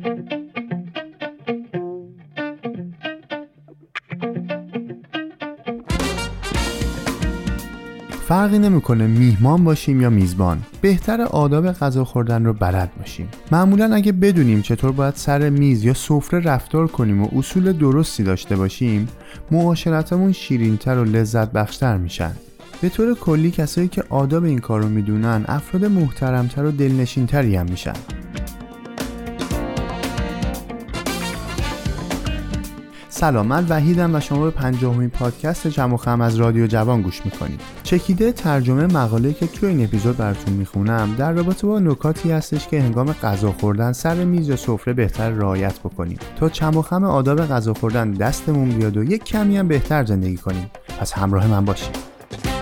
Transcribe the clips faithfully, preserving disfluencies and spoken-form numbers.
فرقی نمیکنه میهمان باشیم یا میزبان، بهتر آداب غذا خوردن رو بلد باشیم. معمولا اگه بدونیم چطور باید سر میز یا سفره رفتار کنیم و اصول درستی داشته باشیم، معاشرتمون شیرین‌تر و لذت بخشتر میشن. به طور کلی کسایی که آداب این کار رو میدونن افراد محترمتر و دلنشینتری هم میشن. سلام، من وحیدم و شما به پنجاهمین پادکست جمع و خم از رادیو جوان گوش میکنید. چکیده ترجمه مقاله‌ای که توی این اپیزود براتون میخونم در رابطه با نکاتی هستش که هنگام غذا خوردن سر میز یا سفره بهتر رعایت بکنیم تا جمع و خم آداب غذا خوردن دستمون بیاد و یک کمی هم بهتر زندگی کنیم. پس همراه من باشید.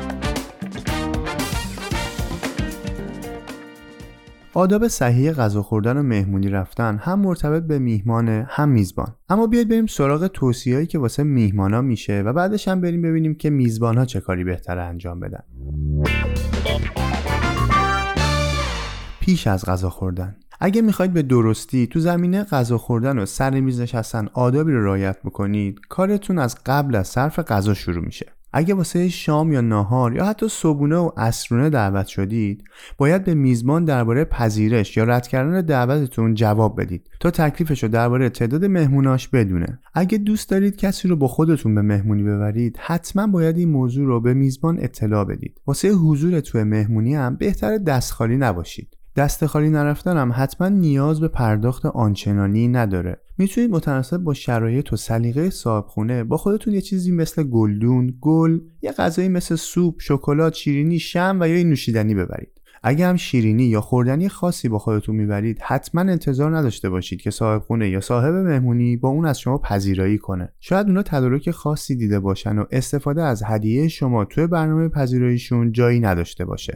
آداب صحیح غذا خوردن و مهمونی رفتن هم مرتبط به میهمانه هم میزبان. اما بیاید بریم سراغ توصیه‌هایی که واسه میهمانا میشه و بعدش هم بریم ببینیم که میزبان‌ها چه کاری بهتره انجام بدن. پیش از غذا خوردن. اگه میخواید به درستی تو زمینه غذا خوردن و سر میز نشستن آدابی رو رعایت بکنید، کارتون از قبل از صرف غذا شروع میشه. اگه واسه شام یا ناهار یا حتی صبحونه و عصرونه دعوت شدید، باید به میزبان درباره پذیرش یا رد کردن دعوتتون جواب بدید تا تکلیفش رو درباره تعداد مهموناش بدونه. اگه دوست دارید کسی رو با خودتون به مهمونی ببرید، حتما باید این موضوع رو به میزبان اطلاع بدید. واسه حضور توی مهمونی هم بهتره دست خالی نباشید. دست خالی نرفتن هم حتما نیاز به پرداخت آنچنانی نداره. میتونید متناسب با شرایط و سلیقه صاحب خونه با خودتون یه چیزی مثل گلدون، گل، یه غذایی مثل سوپ، شکلات، شیرینی، شم و یا این نوشیدنی ببرید. اگه هم شیرینی یا خوردنی خاصی با خودتون میبرید، حتما انتظار نداشته باشید که صاحب خونه یا صاحب مهمونی با اون از شما پذیرایی کنه. شاید اونا تدارک خاصی دیده باشن و استفاده از هدیه شما توی برنامه پذیراییشون جایی نداشته باشه.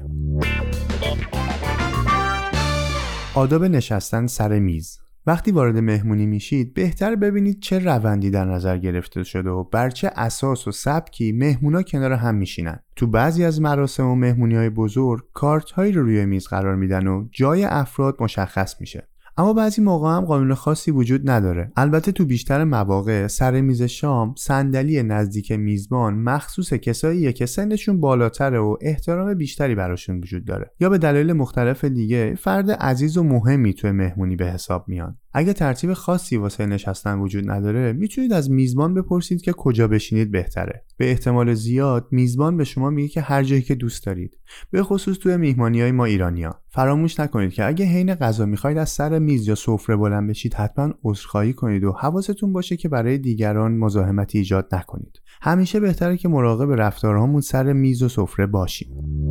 آداب نشستن سر میز. وقتی وارد مهمونی میشید بهتر ببینید چه روندی در نظر گرفته شده و بر چه اساس و سبکی مهمونا کنار هم میشینن. تو بعضی از مراسم و مهمونی‌های بزرگ کارت هایی رو روی میز قرار میدن و جای افراد مشخص میشه. اما بعضی موقع هم قانون خاصی وجود نداره. البته تو بیشتر مواقع سر میز شام صندلی نزدیک میزبان مخصوص کساییه که سنشون بالاتره و احترام بیشتری براشون وجود داره یا به دلایل مختلف دیگه فرد عزیز و مهمی توی مهمونی به حساب میان. اگه ترتیب خاصی واسه نشستن وجود نداره، میتونید از میزبان بپرسید که کجا بشینید بهتره. به احتمال زیاد میزبان به شما میگه که هر جایی که دوست دارید. به خصوص توی میهمانی‌های ما ایرانی‌ها. فراموش نکنید که اگه حین غذا میخواید از سر میز یا سفره بلند بشید، حتما عذرخواهی کنید و حواستون باشه که برای دیگران مزاحمتی ایجاد نکنید. همیشه بهتره که مراقب رفتارهامون سر میز و سفره باشیم.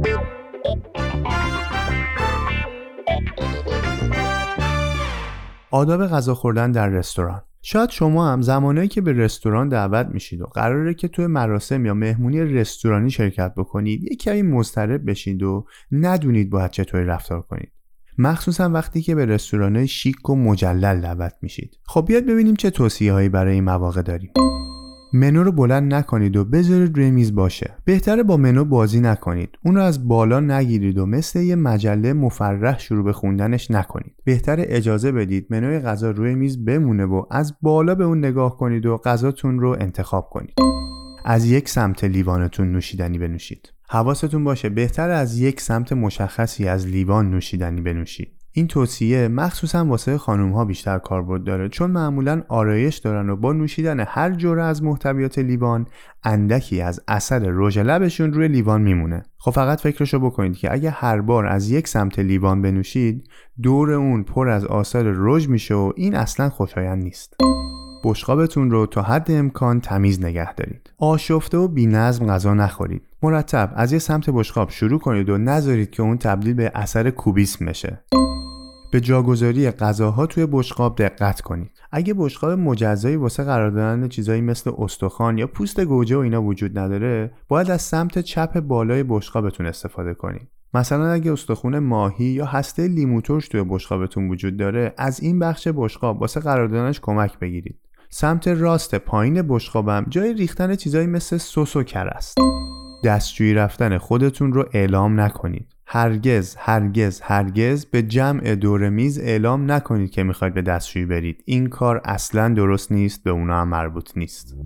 آداب غذا خوردن در رستوران. شاید شما هم زمانی که به رستوران دعوت میشید و قراره که توی مراسم یا مهمونی رستورانی شرکت بکنید، یک کمی مضطرب بشید و ندونید باید چطوری رفتار کنید. مخصوصا وقتی که به رستوران‌های شیک و مجلل دعوت میشید. خب بیاد ببینیم چه توصیه‌هایی برای این مواقع داریم. منو رو بلند نکنید و بذارید روی میز باشه. بهتره با منو بازی نکنید. اون رو از بالا نگیرید و مثل یه مجله مفرح شروع به خوندنش نکنید. بهتره اجازه بدید منوی غذا روی میز بمونه و از بالا به اون نگاه کنید و غذاتون رو انتخاب کنید. از یک سمت لیوانتون نوشیدنی بنوشید. حواستون باشه بهتره از یک سمت مشخصی از لیوان نوشیدنی بنوشید. این توصیه مخصوصا واسه خانوم‌ها بیشتر کاربرد داره، چون معمولاً آرایش دارن و با نوشیدن هر جرعه از محتویات لیوان اندکی از اثر رژ لبشون روی لیوان میمونه. خب فقط فکرشو بکنید که اگه هر بار از یک سمت لیوان بنوشید، دور اون پر از آثار رژ میشه و این اصلاً خوشایند نیست. بشقابتون رو تا حد امکان تمیز نگه دارید. آشفته و بی‌نظم غذا نخورید. مرتب از یه سمت بشقاب شروع کنید و نذارید که اون تبدیل به اثر کوبیسم بشه. به جاگذاری غذاها توی بشقاب دقت کنید. اگه بشقاب مجزایی واسه قرار دادن چیزایی مثل استخوان یا پوست گوجه و اینا وجود نداره، باید از سمت چپ بالای بشقابتون استفاده کنید. مثلا اگه استخوان ماهی یا هسته لیمو ترش توی بشقابتون وجود داره، از این بخش بشقاب واسه قرار دادنش کمک بگیرید. سمت راست پایین بشقابم جای ریختن چیزایی مثل سس و کرست. دستجویی رفتن خودتون رو اعلام نکنید. هرگز هرگز هرگز به جمع دور میز اعلام نکنید که میخواید به دستشویی برید. این کار اصلاً درست نیست، به اونا هم مربوط نیست.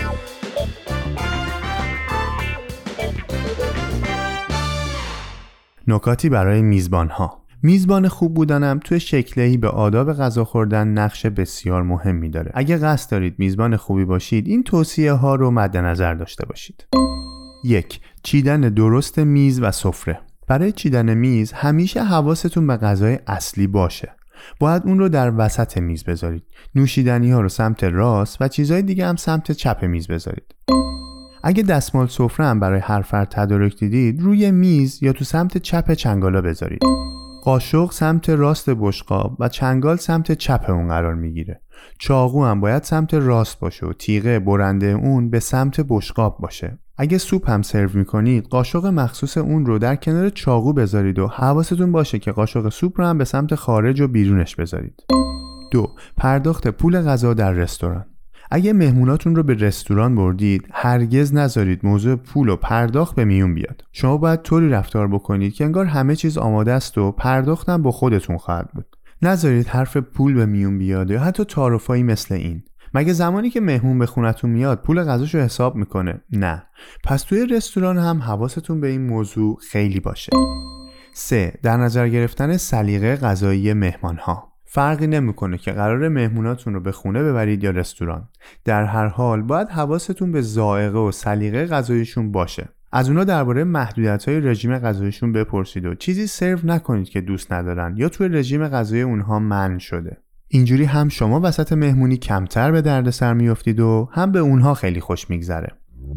نکاتی برای میزبان‌ها. میزبان خوب بودنم توی شکله‌ای به آداب غذا خوردن نقش بسیار مهمی داره. اگه قصد دارید میزبان خوبی باشید، این توصیه ها رو مد نظر داشته باشید. یک، چیدن درست میز و سفره. برای چیدن میز همیشه حواستون به غذای اصلی باشه. باید اون رو در وسط میز بذارید. نوشیدنی ها رو سمت راست و چیزهای دیگه هم سمت چپ میز بذارید. اگه دستمال سفره هم برای هر فرد تدارک دیدید، روی میز یا تو سمت چپ چنگالا بذارید. قاشق سمت راست بشقاب و چنگال سمت چپ اون قرار میگیره. چاقو هم باید سمت راست باشه و تیغه برنده اون به سمت بشقاب باشه. اگه سوپ هم سرو میکنید، قاشق مخصوص اون رو در کنار چاقو بذارید و حواستون باشه که قاشق سوپ رو هم به سمت خارج و بیرونش بذارید. دو، پرداخت پول غذا در رستوران. اگه مهموناتون رو به رستوران بردید، هرگز نذارید موضوع پول و پرداخت به میون بیاد. شما باید طوری رفتار بکنید که انگار همه چیز آماده است و پرداختم با خودتون خواهد بود. نذارید حرف پول به میون بیاد یا حتی تعارفایی مثل این: مگه زمانی که مهمون به خونتون میاد پول غذاشو حساب میکنه؟ نه. پس توی رستوران هم حواستون به این موضوع خیلی باشه. سه، در نظر گرفتن سلیقه غذایی مهمانها. فرقی نمیکنه که قرار مهموناتون رو به خونه ببرید یا رستوران. در هر حال باید حواستون به ذائقه و سلیقه غذاییشون باشه. از اونا درباره محدودیت‌های رژیم غذاییشون بپرسید و چیزی سرو نکنید که دوست ندارن یا توی رژیم غذایی اونها منع شده. اینجوری هم شما وسط مهمونی کمتر به دردسر میافتید و هم به اونها خیلی خوش میگذره.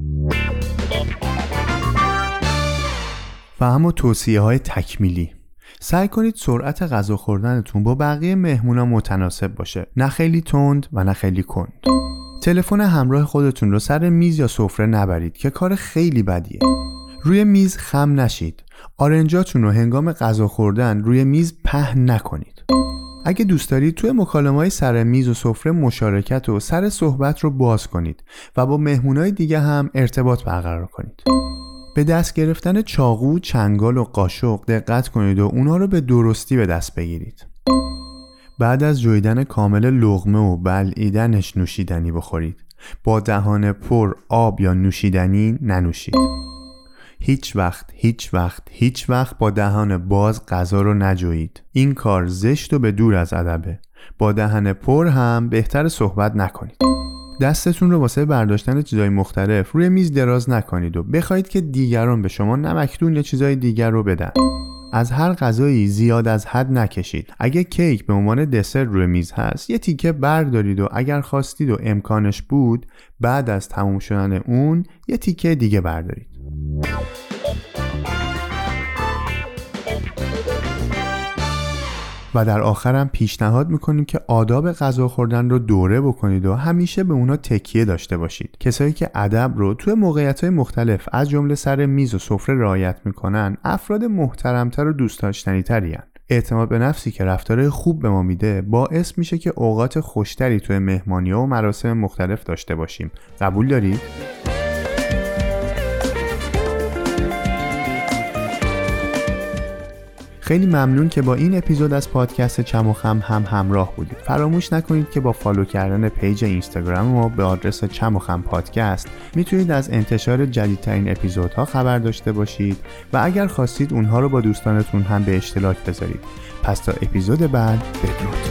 و اما توصیه‌های تکمیلی. سعی کنید سرعت غذا خوردنتون با بقیه مهمونا متناسب باشه، نه خیلی تند و نه خیلی کند. تلفن همراه خودتون رو سر میز یا سفره نبرید که کار خیلی بدیه. روی میز خم نشید. آرنجاتون رو هنگام غذا خوردن روی میز پهن نکنید. اگه دوست دارید توی مکالمه‌های سر میز و سفره مشارکت و سر صحبت رو باز کنید و با مهمونای دیگه هم ارتباط برقرار کنید. به دست گرفتن چاقو، چنگال و قاشق دقت کنید و اونها رو به درستی به دست بگیرید. بعد از جویدن کامل لقمه و بلعیدنش نوشیدنی بخورید. با دهان پر آب یا نوشیدنی ننوشید. هیچ وقت هیچ وقت هیچ وقت با دهان باز غذا رو نجویید. این کار زشت و به دور از ادبه. با دهن پر هم بهتر صحبت نکنید. دستتون رو واسه برداشتن چیزای مختلف روی میز دراز نکنید و بخواید که دیگران به شما نمکدون یا چیزای دیگر رو بدن. از هر غذایی زیاد از حد نکشید. اگه کیک به عنوان دسر روی میز هست، یه تیکه بردارید و اگر خواستید و امکانش بود بعد از تموم شدن اون یه تیکه دیگه بردارید. و در آخرم پیشنهاد میکنیم که آداب غذا خوردن رو دوره بکنید و همیشه به اونا تکیه داشته باشید. کسایی که ادب رو توی موقعیت‌های مختلف از جمله سر میز و سفره رعایت میکنن، افراد محترمتر و دوست داشتنی‌تری هستند. اعتماد به نفسی که رفتار خوب به ما میده باعث میشه که اوقات خوشتری توی مهمانی‌ها و مراسم مختلف داشته باشیم. قبول دارید؟ خیلی ممنون که با این اپیزود از پادکست چم و خم هم همراه بودید. فراموش نکنید که با فالو کردن پیج اینستاگرام ما به آدرس چم و خم پادکست میتونید از انتشار جدیدترین اپیزودها خبر داشته باشید و اگر خواستید اونها رو با دوستانتون هم به اشتراک بذارید. پس تا اپیزود بعد، بدرود.